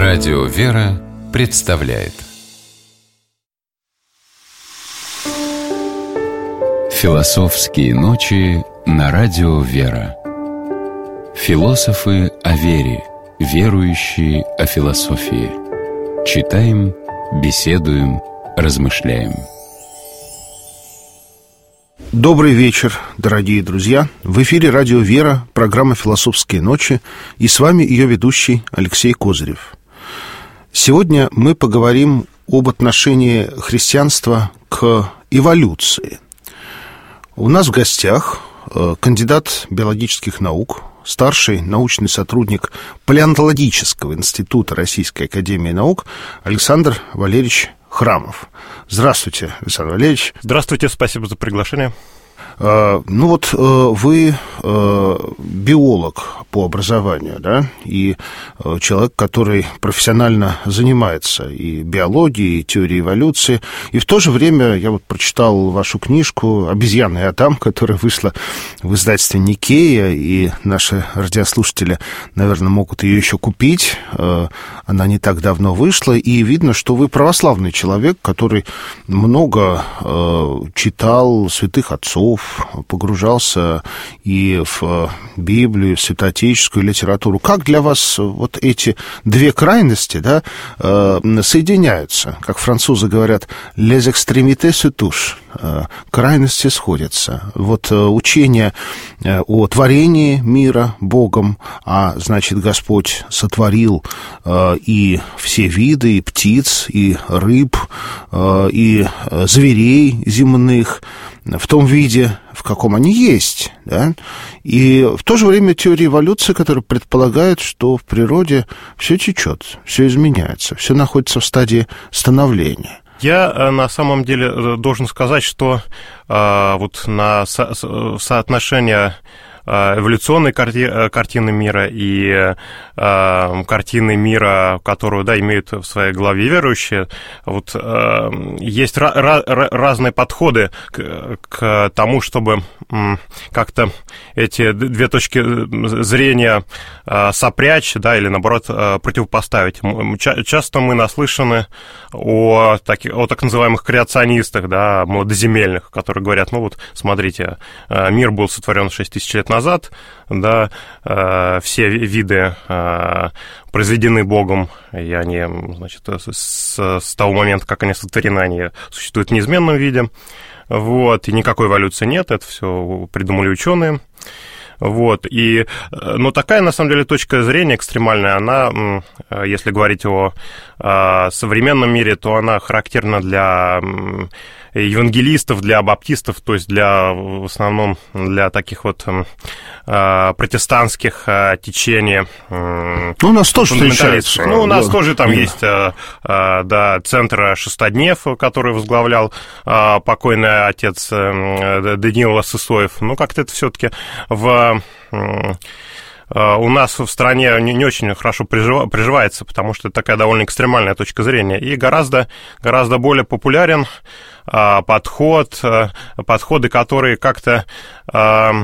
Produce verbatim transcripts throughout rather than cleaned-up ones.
Радио «Вера» представляет Философские ночи на Радио «Вера». Философы о вере, верующие о философии. Читаем, беседуем, размышляем. Добрый вечер, дорогие друзья. В эфире Радио «Вера», программа «Философские ночи», и с вами ее ведущий Алексей Козырев. Сегодня мы поговорим об отношении христианства к эволюции. У нас в гостях кандидат биологических наук, старший научный сотрудник Палеонтологического института Российской академии наук Александр Валерьевич Храмов. Здравствуйте, Александр Валерьевич. Здравствуйте, спасибо за приглашение. Ну вот вы биолог по образованию, да, и человек, который профессионально занимается и биологией, и теорией эволюции, и в то же время я вот прочитал вашу книжку «Обезьяна и Адам», которая вышла в издательстве Никея, и наши радиослушатели, наверное, могут ее еще купить, она не так давно вышла, и видно, что вы православный человек, который много читал святых отцов, погружался и в Библию, и в святоотеческую литературу. Как для вас вот эти две крайности, да, соединяются? Как французы говорят, les extrémités se touchent, крайности сходятся. Вот учение о творении мира Богом, а значит, Господь сотворил и все виды, и птиц, и рыб, и зверей земных в том виде, в каком они есть, да? И в то же время теория эволюции, которая предполагает, что в природе все течет, все изменяется, все находится в стадии становления. Я на самом деле должен сказать, что э, вот на со- соотношение эволюционной карти- картины мира и э, картины мира, которую, да, имеют в своей голове верующие, вот э, есть ra- ra- разные подходы к, к тому, чтобы м, как-то эти две точки зрения э, сопрячь, да, или, наоборот, э, противопоставить. Ча- часто мы наслышаны о, таки, о так называемых креационистах, да, младоземельных, которые говорят, ну вот, смотрите, мир был сотворен шесть тысяч лет назад, назад, да, э, все виды э, произведены Богом, и они, значит, с, с того момента, как они сотворены, они существуют в неизменном виде, вот, и никакой эволюции нет, это все придумали ученые. Вот, и, но такая, на самом деле, точка зрения экстремальная, она, если говорить о, о современном мире, то она характерна для евангелистов, для баптистов, то есть для, в основном, для таких вот э, протестантских э, течений. Э, ну, у нас тоже встречается. Ну, у нас да. тоже там да. есть, э, э, да, центр Шестоднев, который возглавлял э, покойный отец э, Даниил Лососоев. Ну, как-то это все-таки в... Э, у нас в стране не, не очень хорошо приживается, потому что это такая довольно экстремальная точка зрения. И гораздо, гораздо более популярен а, подход, а, подходы, которые как-то а,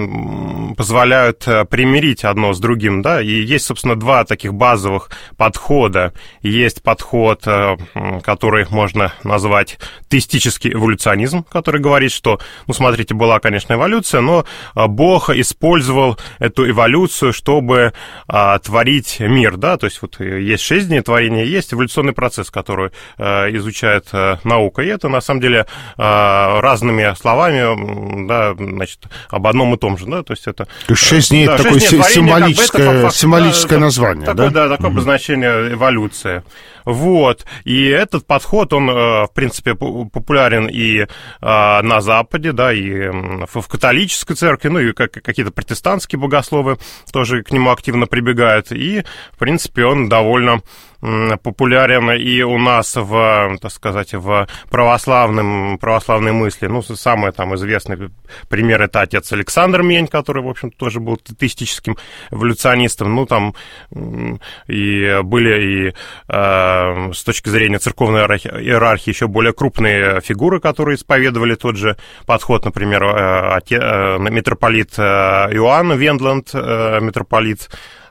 позволяют примирить одно с другим, да, и есть, собственно, два таких базовых подхода. Есть подход, который можно назвать теистический эволюционизм, который говорит, что, ну, смотрите, была, конечно, эволюция, но Бог использовал эту эволюцию, чтобы а, творить мир, да, то есть вот есть шесть дней творения, есть эволюционный процесс, который а, изучает а, наука, и это, на самом деле, а, разными словами, да, значит, об одном и том же, да, то есть это... Шесть дней, да, это такое дней символическое, как бы это, символическое да, название, такое, да? Да, такое mm-hmm. обозначение эволюции. Вот, и этот подход, он, в принципе, популярен и на Западе, да, и в католической церкви, ну, и какие-то протестантские богословы тоже к нему активно прибегают, и, в принципе, он довольно популярен и у нас в, так сказать, в православном, православной мысли. Ну, самый там известный пример — это отец Александр Мень, который, в общем-то, тоже был теистическим эволюционистом. Ну, там и были и э, с точки зрения церковной иерархии еще более крупные фигуры, которые исповедовали тот же подход, например, э, оте, э, митрополит э, Иоанн Вендланд, э, митрополит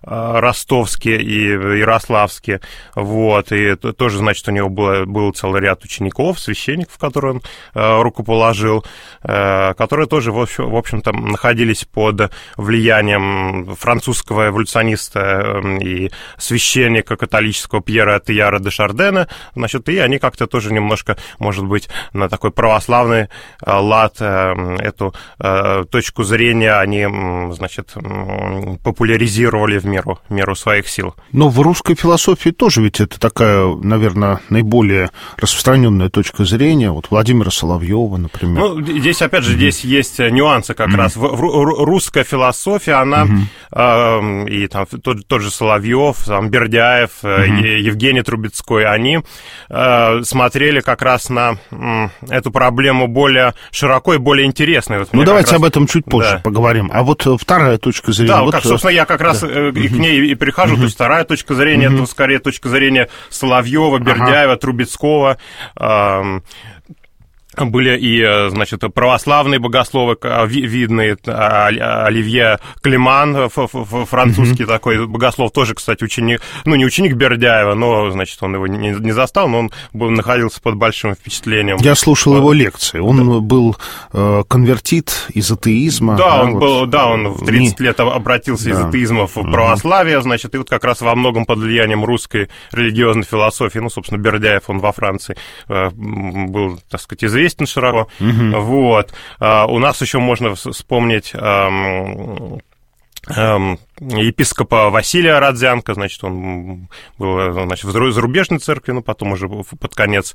ростовске и ярославске, вот, и тоже, значит, у него было, был целый ряд учеников, священников, которые он рукоположил, которые тоже, в общем, в общем-то, находились под влиянием французского эволюциониста и священника католического Пьера Тейяра де Шардена, значит, и они как-то тоже немножко, может быть, на такой православный лад эту точку зрения они, значит, популяризировали в меру, в меру своих сил. Но в русской философии тоже ведь это такая, наверное, наиболее распространенная точка зрения, вот Владимира Соловьева, например. Ну, здесь, опять же, mm-hmm. здесь есть нюансы как mm-hmm. раз. В, в, русская философия, она, mm-hmm. э, и там тот, тот же Соловьев, там, Бердяев, mm-hmm. Евгений Трубецкой, они э, смотрели как раз на э, эту проблему более широко и более интересно. Вот ну, давайте раз... об этом чуть позже да. поговорим. А вот вторая точка зрения... Да, вот, как, собственно, я как раз да. и к ней и перехожу. Mm-hmm. То есть вторая точка зрения, mm-hmm. это скорее точка зрения Соловьева, Бердяева, ага. Трубецкого, э, были и, значит, православные богословы видные, Оливье Климан, французский mm-hmm. такой богослов, тоже, кстати, ученик, ну, не ученик Бердяева, но, значит, он его не, не застал, но он был, находился под большим впечатлением. Я слушал его лекции, он да. был э, конвертит из атеизма. Да, да, он вот, был, да, он в тридцать не... лет обратился да. из атеизма в mm-hmm. православие, значит, и вот как раз во многом под влиянием русской религиозной философии, ну, собственно, Бердяев, он во Франции э, был, так сказать, известен широко. Mm-hmm. Вот. А, у нас еще можно вспомнить эм, эм, епископа Василия Родзянко, значит, он был, значит, в зарубежной церкви, но потом уже под конец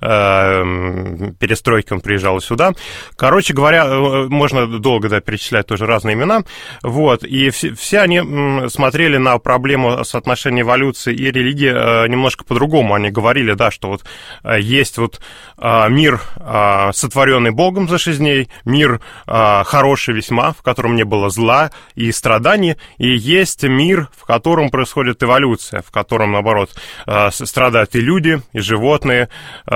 э, перестройки он приезжал сюда. Короче говоря, можно долго, да, перечислять тоже разные имена, вот, и все, все они смотрели на проблему соотношения эволюции и религии э, немножко по-другому. Они говорили, да, что вот э, есть вот э, мир, э, сотворенный Богом за шесть дней, мир э, хороший весьма, в котором не было зла и страданий, и есть мир, в котором происходит эволюция, в котором, наоборот, страдают и люди, и животные,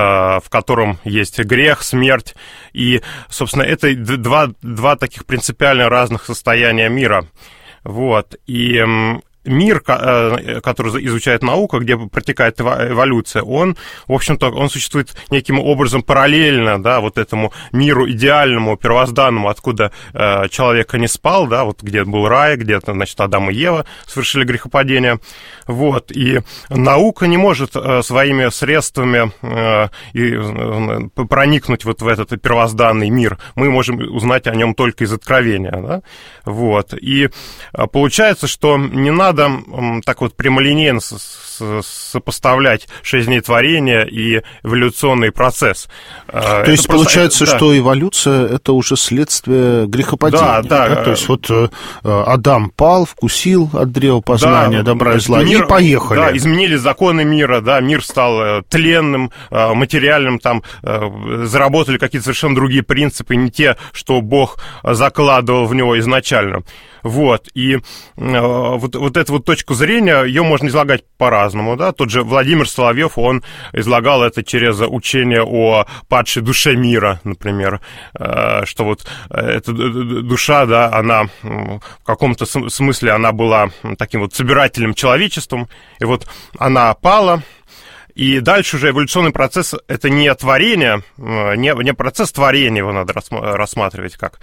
в котором есть грех, смерть. И, собственно, это два, два таких принципиально разных состояния мира. Вот. И мир, который изучает наука, где протекает эволюция, он, в общем-то, он существует неким образом параллельно, да, вот этому миру идеальному, первозданному, откуда э, человек не спал, да, вот где был рай, где, значит, Адам и Ева совершили грехопадение, вот, и наука не может э, своими средствами э, и, э, проникнуть вот в этот первозданный мир, мы можем узнать о нем только из откровения, да, вот, и э, получается, что не надо так вот прямолинейно сопоставлять шесть дней творения и эволюционный процесс. То это есть просто... получается, да. что эволюция — это уже следствие грехопадения. Да, да. да? То есть вот Адам пал, вкусил от древа познания, да, добра и зла, мир, и поехали. Да, изменились законы мира, да, мир стал тленным, материальным, там заработали какие-то совершенно другие принципы, не те, что Бог закладывал в него изначально. Вот, и э, вот, вот эту вот точку зрения, ее можно излагать по-разному, да, тот же Владимир Соловьев, он излагал это через учение о падшей душе мира, например, э, что вот эта душа, да, она в каком-то смысле, она была таким вот собирателем человечеством, и вот она пала. И дальше уже эволюционный процесс — это не творение, не, не процесс творения его надо рассматривать как,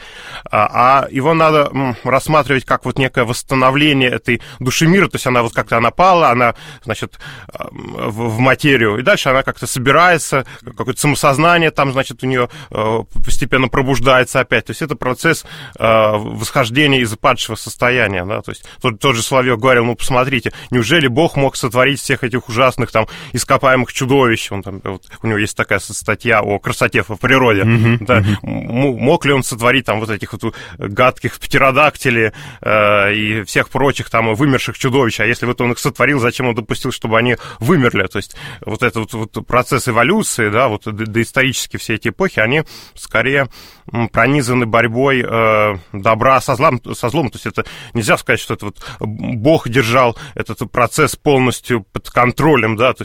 а его надо рассматривать как вот некое восстановление этой души мира, то есть она вот как-то она пала, она, значит, в, в материю, и дальше она как-то собирается, какое-то самосознание там, значит, у нее постепенно пробуждается опять, то есть это процесс восхождения из падшего состояния, да, то есть тот, тот же Соловьев говорил, ну, посмотрите, неужели Бог мог сотворить всех этих ужасных там ископаемых чудовищ, он там, вот, у него есть такая статья о красоте в природе, mm-hmm, да, mm-hmm. мог ли он сотворить там вот этих вот гадких птеродактилей э, и всех прочих там вымерших чудовищ, а если вот он их сотворил, зачем он допустил, чтобы они вымерли, то есть вот этот вот, вот процесс эволюции, да, вот доисторически все эти эпохи, они скорее пронизаны борьбой э, добра со злом, со злом, то есть это нельзя сказать, что это вот Бог держал этот процесс полностью под контролем, да, то есть вот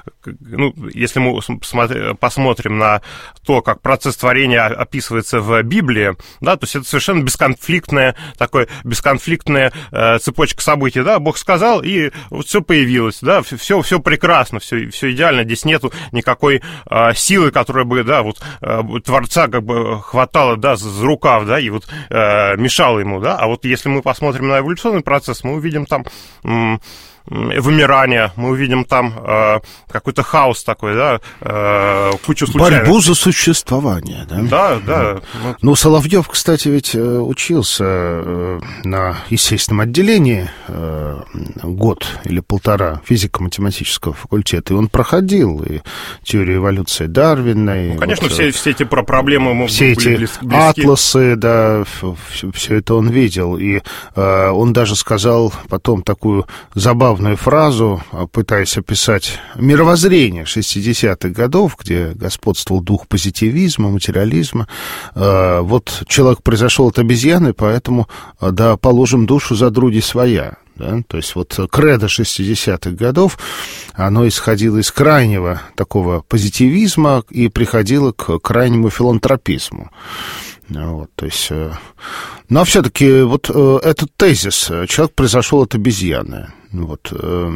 ну, если мы посмотрим на то, как процесс творения описывается в Библии, да, то есть это совершенно бесконфликтная, такой бесконфликтная э, цепочка событий, да, Бог сказал, и вот все появилось, да, все, все прекрасно, все, все идеально, здесь нету никакой э, силы, которая бы, да, вот э, Творца как бы хватала, да, за, за рукав, да, и вот э, мешала ему, да, а вот если мы посмотрим на эволюционный процесс, мы увидим там м- вымирание, мы увидим там э, какой-то хаос такой, да, э, кучу случайных. Борьбу за существование, да? Да, да. Ну, ну Соловьев, кстати, ведь учился на естественном отделении год или полтора физико-математического факультета, и он проходил и теорию эволюции Дарвина. И ну, конечно, вот, все, все эти проблемы ему все были эти близки. атласы, да, все, все это он видел, и э, он даже сказал потом такую забавную фразу, пытаясь описать мировоззрение шестидесятых годов, где господствовал дух позитивизма, материализма. Вот человек произошел от обезьяны, поэтому, да, положим душу за груди своя. Да? То есть вот кредо шестидесятых годов, оно исходило из крайнего такого позитивизма и приходило к крайнему филантропизму. Вот, то есть, но все-таки вот этот тезис «человек произошел от обезьяны», вот,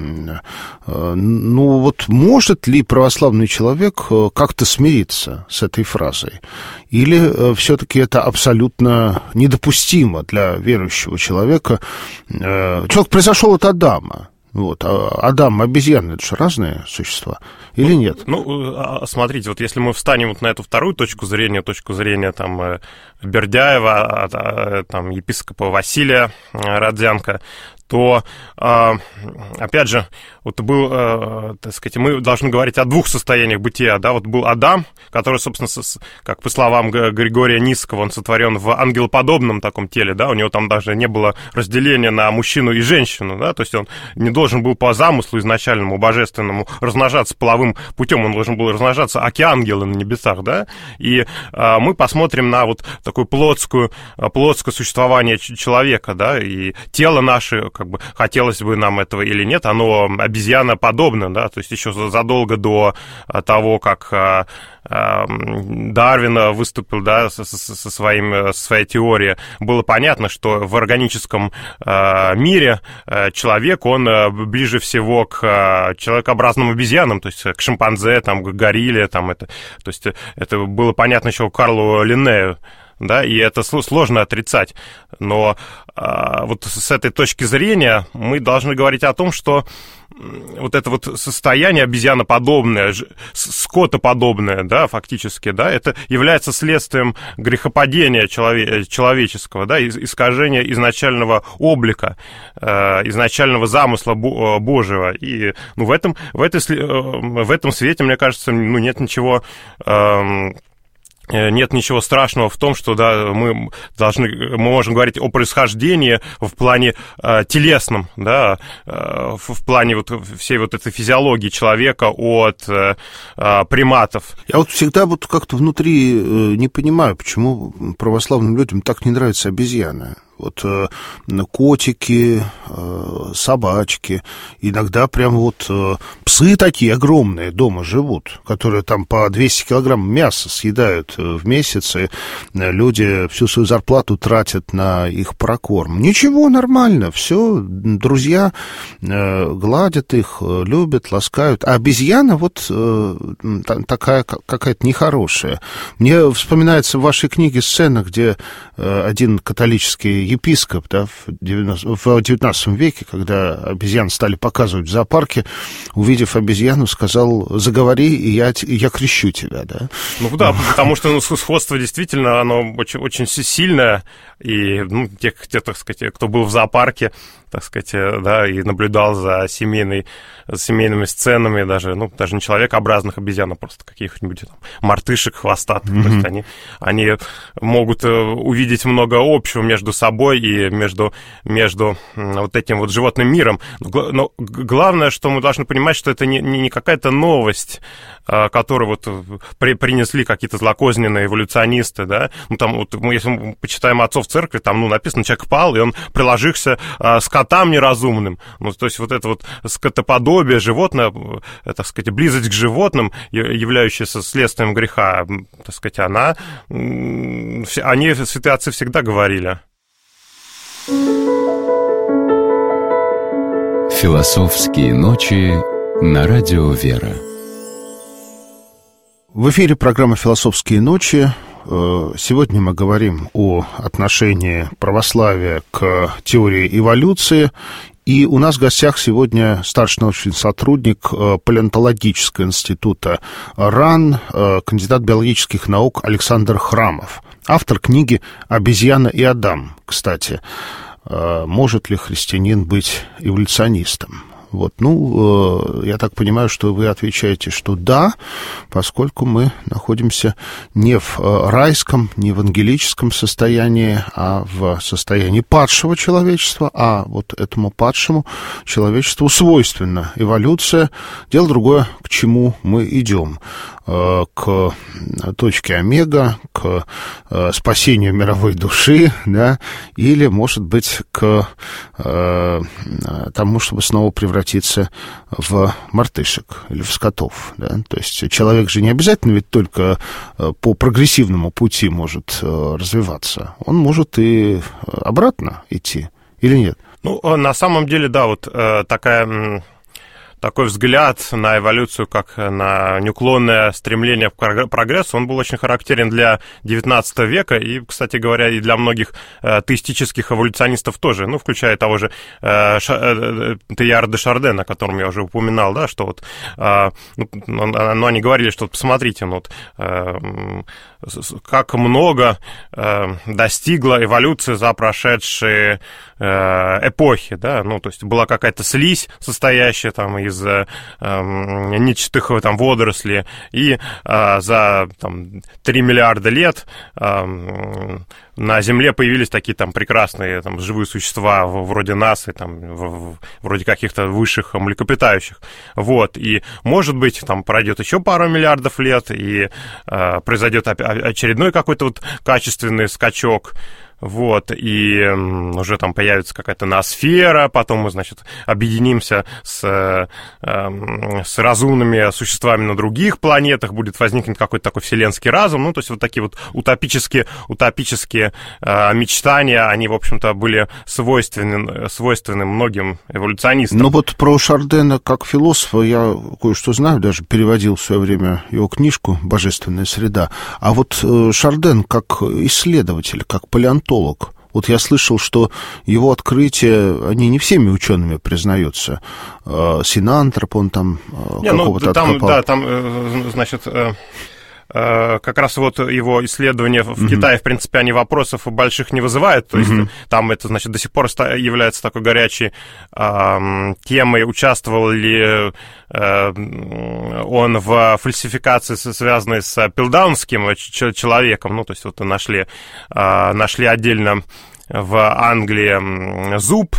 ну вот может ли православный человек как-то смириться с этой фразой? Или все-таки это абсолютно недопустимо для верующего человека? Человек произошел от Адама. Вот. А Адам, обезьяны, это же разные существа, или ну, нет? Ну, смотрите, вот если мы встанем вот на эту вторую точку зрения, точку зрения там Бердяева, там епископа Василия Родзянко, то, опять же, вот был, так сказать, мы должны говорить о двух состояниях бытия, да, вот был Адам, который, собственно, как по словам Григория Нисского, он сотворен в ангелоподобном таком теле, да, у него там даже не было разделения на мужчину и женщину, да, то есть он не должен был по замыслу изначальному, божественному размножаться половым путем, он должен был размножаться аки-ангелы на небесах, да, и мы посмотрим на вот такое плотское, плотское существование человека, да, и тело наше, как бы хотелось бы нам этого или нет, оно обезьяноподобно, да, то есть еще задолго до того, как Дарвин выступил, да, со, со, своим, со своей теорией, было понятно, что в органическом мире человек, он ближе всего к человекообразным обезьянам, то есть к шимпанзе, там, к горилле, там, это, то есть это было понятно еще Карлу Линнею, да, и это сложно отрицать, но а, вот с этой точки зрения мы должны говорить о том, что вот это вот состояние обезьяноподобное, скотоподобное, да, фактически, да, это является следствием грехопадения челове- человеческого, да, искажения изначального облика, э, изначального замысла Божьего, и ну, в этом, в этой, в этом свете, мне кажется, ну, нет ничего... Э, Нет ничего страшного в том, что да, мы должны, мы можем говорить о происхождении в плане э, телесном, да, э, в, в плане вот всей вот этой физиологии человека от э, приматов. Я вот всегда вот как-то внутри э, не понимаю, почему православным людям так не нравятся обезьяны. Вот э, котики, э, собачки, иногда прям вот э, псы такие огромные дома живут, которые там по двести килограмм мяса съедают в месяц, и люди всю свою зарплату тратят на их прокорм. Ничего, нормально, все, друзья э, гладят их, любят, ласкают. А обезьяна вот э, такая какая-то нехорошая. Мне вспоминается в вашей книге сцена, где э, один католический епископ, да, в девятнадцатом веке, когда обезьян стали показывать в зоопарке, увидев обезьяну, сказал: заговори, и я, и я крещу тебя, да? Ну да, потому что ну, сходство действительно, оно очень, очень сильное, и ну, те, те, так сказать, кто был в зоопарке, так сказать, да, и наблюдал за семейной, за семейными сценами, даже, ну, даже не человекообразных обезьян, а просто каких-нибудь там мартышек хвостатых, mm-hmm. то есть они, они могут увидеть много общего между собой и между, между вот этим вот животным миром. Но главное, что мы должны понимать, что это не, не какая-то новость, которую вот при, принесли какие-то злокозненные эволюционисты, да, ну, там, вот, мы, если мы почитаем отцов церкви, там, ну, написано, человек пал, и он приложился с скотам неразумным. Ну, то есть вот это вот скотоподобие, животное, так сказать, близость к животным, являющаяся следствием греха, так сказать, она, они, святые отцы, всегда говорили. Философские ночи на радио «Вера». В эфире программа «Философские ночи». Сегодня мы говорим о отношении православия к теории эволюции. И у нас в гостях сегодня старший научный сотрудник Палеонтологического института РАН, кандидат биологических наук Александр Храмов. Автор книги «Обезьяна и Адам», кстати. Может ли христианин быть эволюционистом? Вот, ну, я так понимаю, что вы отвечаете, что да, поскольку мы находимся не в райском, не в ангелическом состоянии, а в состоянии падшего человечества, а вот этому падшему человечеству свойственна эволюция. Дело другое, к чему мы идем. К точке омега, к спасению мировой души, да, или, может быть, к тому, чтобы снова превратиться в мартышек или в скотов, да. То есть человек же не обязательно ведь только по прогрессивному пути может развиваться, он может и обратно идти, или нет? Ну, на самом деле, да, вот такая... Такой взгляд на эволюцию, как на неуклонное стремление к прогрессу, он был очень характерен для девятнадцатого века и, кстати говоря, и для многих э, теистических эволюционистов тоже, ну, включая того же э, Ша, э, Тейяра де Шардена, о котором я уже упоминал, да, что вот, э, ну, ну, они говорили, что, посмотрите, ну, вот, э, как много э, достигла эволюция за прошедшие э, эпохи, да, ну, то есть была какая-то слизь, состоящая там из э, э, нечистых там водорослей, и э, за там, три миллиарда лет э, на Земле появились такие там прекрасные там, живые существа вроде нас и там в, вроде каких-то высших млекопитающих. Вот, и может быть там пройдет еще пару миллиардов лет, и э, произойдет очередной какой-то вот качественный скачок. Вот, и уже там появится какая-то ноосфера, потом мы, значит, объединимся с, э, с разумными существами на других планетах, будет возникнуть какой-то такой вселенский разум, ну, то есть вот такие вот утопические, утопические э, мечтания, они, в общем-то, были свойственны, свойственны многим эволюционистам. Ну, вот про Шардена как философа я кое-что знаю, даже переводил в свое время его книжку «Божественная среда», а вот э, Шарден как исследователь, как палеонтолог, вот я слышал, что его открытия, они не всеми учеными признаются. Синантроп, он там не, какого-то ну, там, откопал. Да, там, значит... как раз вот его исследования в uh-huh. Китае, в принципе, они вопросов больших не вызывают, то uh-huh. есть там это, значит, до сих пор является такой горячей э, темой, участвовал ли э, он в фальсификации, связанной с пилдаунским человеком, ну, то есть вот нашли, э, нашли отдельно в Англии зуб,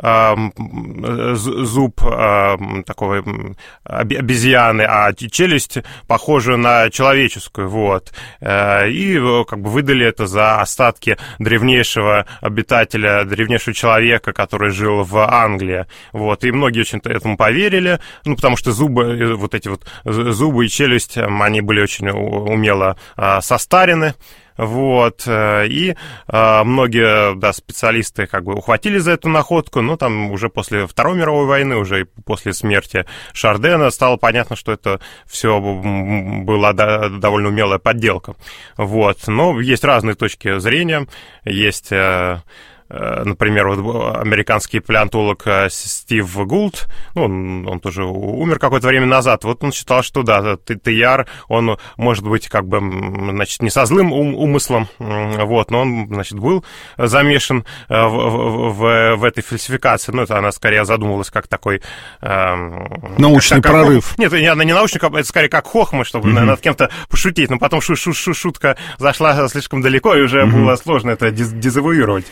зуб такого обезьяны, а челюсть похожую на человеческую, вот. И как бы выдали это за остатки древнейшего обитателя, древнейшего человека, который жил в Англии, вот. И многие очень этому поверили, ну, потому что зубы, вот эти вот зубы и челюсть, они были очень умело состарены. Вот, и а, многие, да, специалисты как бы ухватили за эту находку, но там уже после Второй мировой войны, уже после смерти Шардена стало понятно, что это все была да, довольно умелая подделка. Вот, но есть разные точки зрения, есть... Например, вот американский палеонтолог Стив Гулд, ну, он, он тоже умер какое-то время назад, вот он считал, что да, Тейяр, он может быть как бы, значит, не со злым ум, умыслом, вот, но он, значит, был замешан в, в, в этой фальсификации, ну, это она скорее задумывалась как такой... Научный как, прорыв. Как, нет, она не научный, это скорее как хохма, чтобы mm-hmm. над кем-то пошутить, но потом шу- шу- шу- шутка зашла слишком далеко, и уже mm-hmm. было сложно это дезавуировать. Ну, кто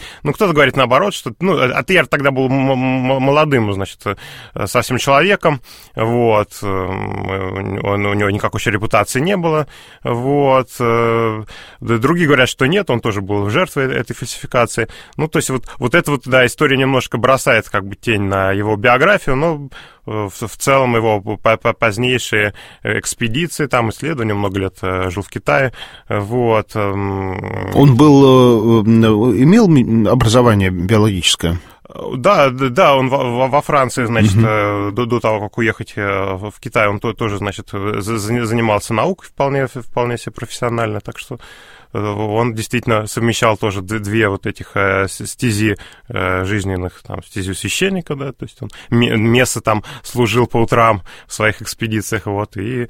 кто-то говорит наоборот, что, ну, Тейяр тогда был молодым, значит, совсем человеком, вот, он, у него никакой еще репутации не было, вот, другие говорят, что нет, он тоже был жертвой этой фальсификации, ну, то есть вот, вот эта вот, да, история немножко бросает, как бы, тень на его биографию, но в, в целом его позднейшие экспедиции, там, исследования, много лет жил в Китае, вот. Он был, имел образование биологическое? Да, да, он во Франции, значит, uh-huh. до, до того, как уехать в Китай, он тоже, значит, занимался наукой вполне, вполне себе профессионально, так что он действительно совмещал тоже две вот этих стези жизненных, там, стезю священника, да, то есть он место там служил по утрам в своих экспедициях, вот, и,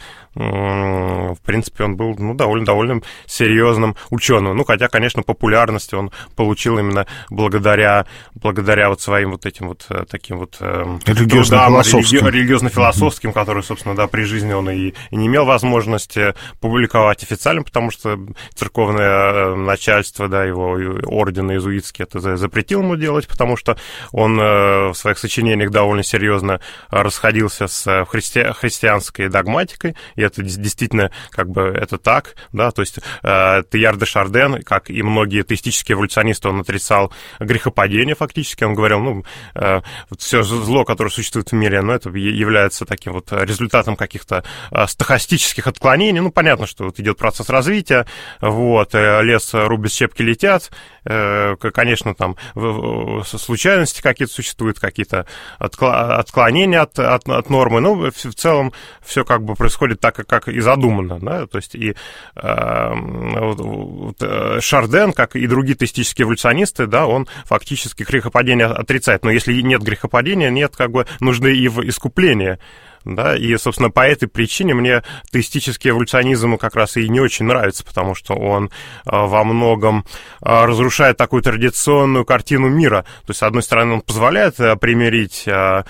в принципе, он был, ну, довольно, довольно серьезным ученым, ну, хотя, конечно, популярность он получил именно благодаря, благодаря вот своим вот этим вот таким вот религиозно-философским, религиозно-философским, которые, собственно, да, при жизни он и, и не имел возможности публиковать официально, потому что церковная начальство, да, его орден иезуитский это запретил ему делать, потому что он в своих сочинениях довольно серьезно расходился с христи... христианской догматикой, и это действительно, как бы, это так, да, то есть Тейяр де Шарден, как и многие теистические эволюционисты, он отрицал грехопадение фактически, он говорил, ну, все зло, которое существует в мире, ну, это является таким вот результатом каких-то стохастических отклонений, ну, понятно, что вот идет процесс развития, вот, лес рубит, щепки летят, конечно, там случайности какие-то существуют, какие-то отклонения от, от, от нормы, но в целом все как бы происходит так, как и задумано, да, то есть и э, вот, Шарден, как и другие теистические эволюционисты, да, он фактически грехопадение отрицает, но если нет грехопадения, нет как бы нужды и в искупления. Да, и, собственно, по этой причине мне теистический эволюционизм как раз и не очень нравится, потому что он во многом разрушает такую традиционную картину мира. То есть, с одной стороны, он позволяет примирить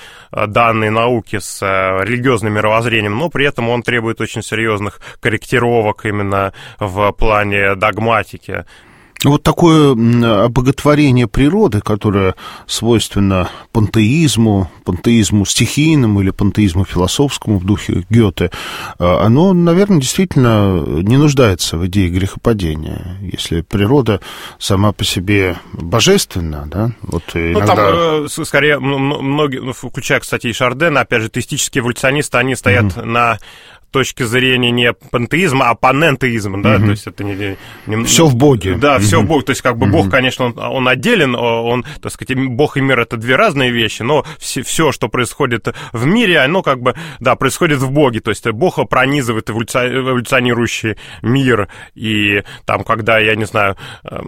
данные науки с религиозным мировоззрением, но при этом он требует очень серьезных корректировок именно в плане догматики. Вот такое обоготворение природы, которое свойственно пантеизму, пантеизму стихийному или пантеизму философскому в духе Гёте, оно, наверное, действительно не нуждается в идее грехопадения. Если природа сама по себе божественна, да, вот иногда... Ну, там, скорее, многие, включая, кстати, и Шардена, опять же, теистические эволюционисты, они стоят mm-hmm. на точки зрения не пантеизма, а панентеизма, да, mm-hmm. то есть это не... не все в Боге. Да, mm-hmm. все в Боге, то есть как бы mm-hmm. Бог, конечно, он, он отделен, он, так сказать, Бог и мир — это две разные вещи, но все, все, что происходит в мире, оно как бы, да, происходит в Боге, то есть Бог пронизывает эволюционирующий мир, и там, когда, я не знаю,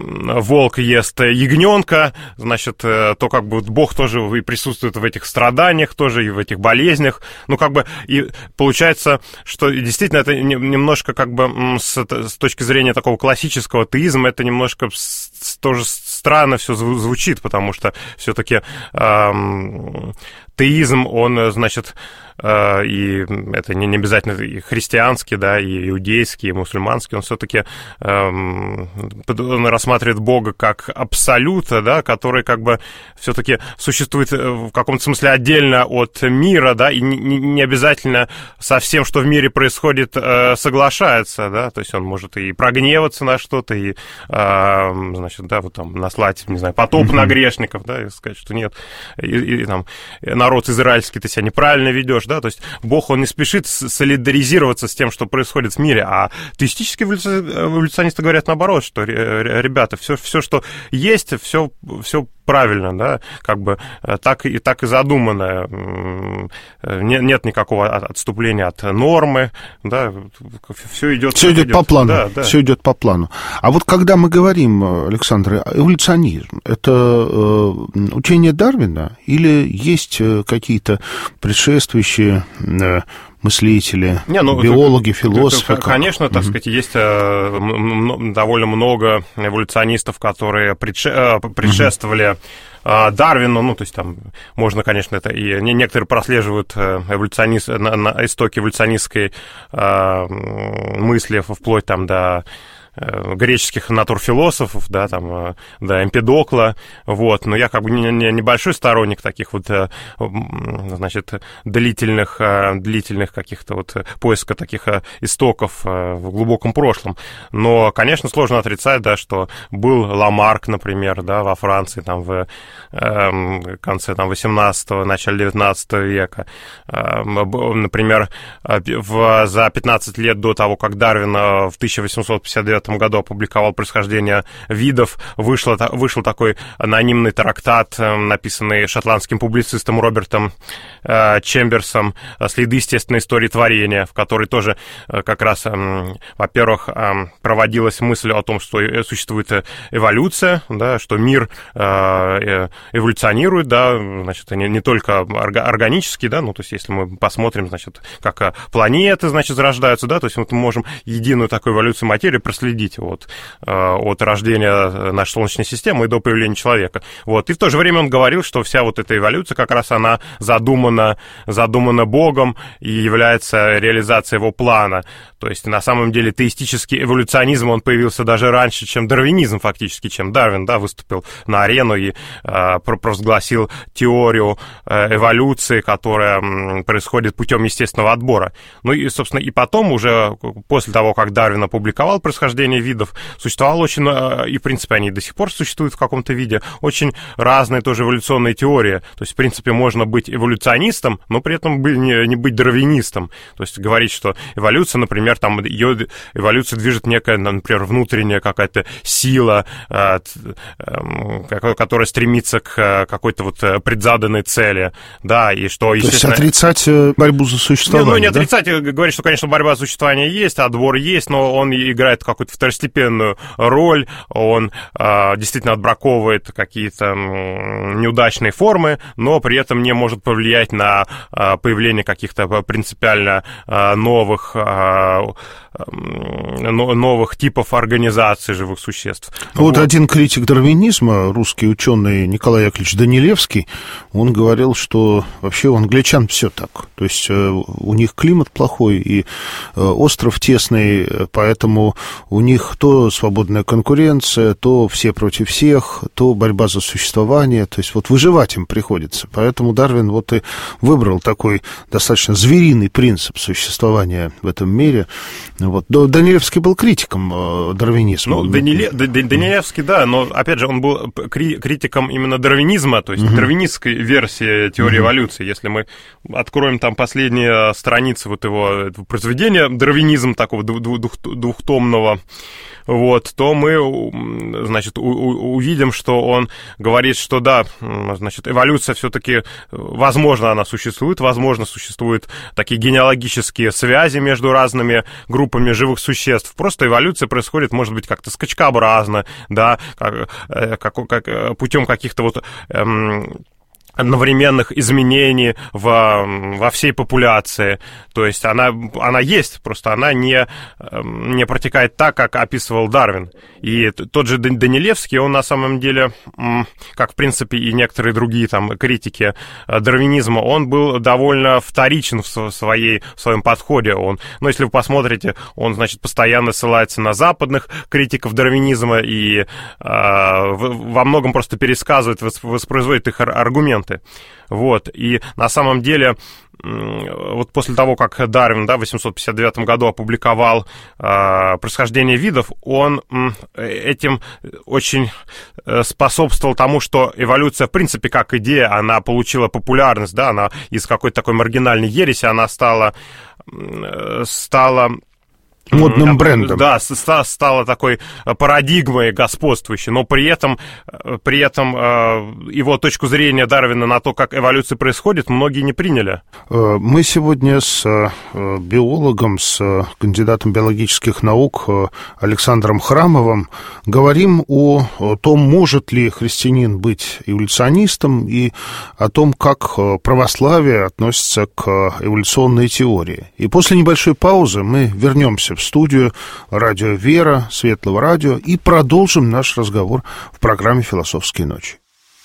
волк ест ягненка, значит, то как бы Бог тоже и присутствует в этих страданиях тоже, и в этих болезнях, ну, как бы, и получается, что что действительно это немножко как бы с, с точки зрения такого классического теизма это немножко тоже странно все звучит, потому что все-таки эм, теизм, он, значит, э, и это не, не обязательно и христианский, да, и иудейский, и мусульманский, он все-таки эм, он рассматривает Бога как абсолюта, да, который как бы все-таки существует в каком-то смысле отдельно от мира, да, и не, не обязательно со всем, что в мире происходит, э, соглашается, да, то есть он может и прогневаться на что-то, и, э, значит, да, вот там наслать, не знаю, потоп mm-hmm. на грешников, да, и сказать, что нет, и, и там народ израильский, ты себя неправильно ведешь, да, то есть Бог, он не спешит солидаризироваться с тем, что происходит в мире, а теистические эволюционисты говорят наоборот, что, ребята, все, все что есть, все, все правильно, да, как бы так и, так и задумано. Нет, нет никакого отступления от нормы, да, все идет... Все идет, идет по плану, да, да. Все идет по плану. А вот когда мы говорим, Александр, эволюционизм, это э, учение Дарвина или есть какие-то предшествующие... Э, мыслители, Не, ну, биологи, это, философы. Это, конечно, так mm-hmm. сказать, есть э, довольно много эволюционистов, которые предше, э, предшествовали mm-hmm. э, Дарвину, ну, то есть там можно, конечно, это и некоторые прослеживают эволюционист, на, на истоки эволюционистской э, мысли вплоть там до греческих натурфилософов, да, там, да, Эмпидокла, вот, но я как бы не, не, небольшой сторонник таких вот, значит, длительных, длительных каких-то вот поиска таких истоков в глубоком прошлом, но, конечно, сложно отрицать, да, что был Ламарк, например, да, во Франции, там, в э, конце, там, восемнадцатого, начале девятнадцатого века, э, например, в, за пятнадцать лет до того, как Дарвин в тысяча восемьсот пятьдесят девятом году опубликовал «Происхождение видов», вышло, вышел такой анонимный трактат, написанный шотландским публицистом Робертом э, Чемберсом «Следы естественной истории творения», в которой тоже э, как раз, э, во-первых, э, проводилась мысль о том, что существует эволюция, да, что мир э, эволюционирует, да, значит, не, не только органически, да, ну, то есть если мы посмотрим, значит, как планеты, значит, зарождаются, да, то есть мы можем единую такую эволюцию материи проследить вот, от рождения нашей Солнечной системы и до появления человека. Вот. И в то же время он говорил, что вся вот эта эволюция как раз она задумана, задумана Богом и является реализацией его плана. То есть на самом деле теистический эволюционизм, он появился даже раньше, чем дарвинизм фактически, чем Дарвин, да, выступил на арену и э, провозгласил теорию э, эволюции, которая м, происходит путем естественного отбора. Ну и, собственно, и потом уже, после того, как Дарвин опубликовал «Происхождение видов», существовало очень, э, и в принципе они до сих пор существуют в каком-то виде, очень разные тоже эволюционные теории. То есть, в принципе, можно быть эволюционистом, но при этом не, не быть дарвинистом. То есть говорить, что эволюция, например, там ее эволюцию движет некая, например, внутренняя какая-то сила, э, э, которая стремится к какой-то вот предзаданной цели, да, и что, естественно... То есть отрицать борьбу за существование, Ну, не да? отрицать, говорить, что, конечно, борьба за существование есть, отбор есть, но он играет какую-то второстепенную роль, он э, действительно отбраковывает какие-то неудачные формы, но при этом не может повлиять на э, появление каких-то принципиально э, новых, э, новых типов организаций живых существ. Вот, вот один критик дарвинизма, русский ученый Николай Яковлевич Данилевский, он говорил, что вообще у англичан все так. То есть у них климат плохой и остров тесный, поэтому у них то свободная конкуренция, то все против всех, то борьба за существование. То есть вот выживать им приходится. Поэтому Дарвин вот и выбрал такой достаточно звериный принцип существования в этом мире. Вот. Данилевский был критиком дарвинизма. Ну, Даниле... Данилевский, да, но, опять же, он был критиком именно дарвинизма, то есть uh-huh. дарвинистской версии теории uh-huh. эволюции. Если мы откроем там последние страницы вот его этого произведения, дарвинизм такого двух, двухтомного, вот, то мы, значит, у, у, увидим, что он говорит, что да, значит, эволюция все-таки, возможно, она существует, возможно, существуют такие генеалогические связи между разными группами живых существ. Просто эволюция происходит, может быть, как-то скачкообразно, да, как, как, как, путем каких-то вот... Эм, одновременных изменений в, во всей популяции. То есть она, она есть, просто она не, не протекает так, как описывал Дарвин. И тот же Данилевский, он на самом деле, как в принципе и некоторые другие там критики дарвинизма, он был довольно вторичен в, своей, в своем подходе. Он, ну, если вы посмотрите, он, значит, постоянно ссылается на западных критиков дарвинизма и э, во многом просто пересказывает, воспроизводит их аргументы. Вот, и на самом деле, вот после того, как Дарвин, да, в восемьсот пятьдесят девятом году опубликовал э, «Происхождение видов», он э, этим очень способствовал тому, что эволюция, в принципе, как идея, она получила популярность, да, она из какой-то такой маргинальной ереси, она стала, э, стала модным брендом. Да, стала такой парадигмой господствующей, но при этом, при этом его точку зрения Дарвина на то, как эволюция происходит, многие не приняли. Мы сегодня с биологом, с кандидатом биологических наук Александром Храмовым говорим о том, может ли христианин быть эволюционистом, и о том, как православие относится к эволюционной теории. И после небольшой паузы мы вернемся в студию «Радио Вера», Светлого радио, и продолжим наш разговор в программе «Философские ночи».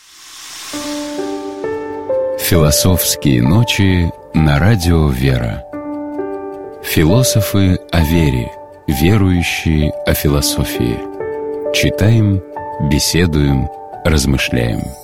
«Философские ночи» на Радио Вера. Философы о вере. верующие о философии. Читаем, беседуем, размышляем.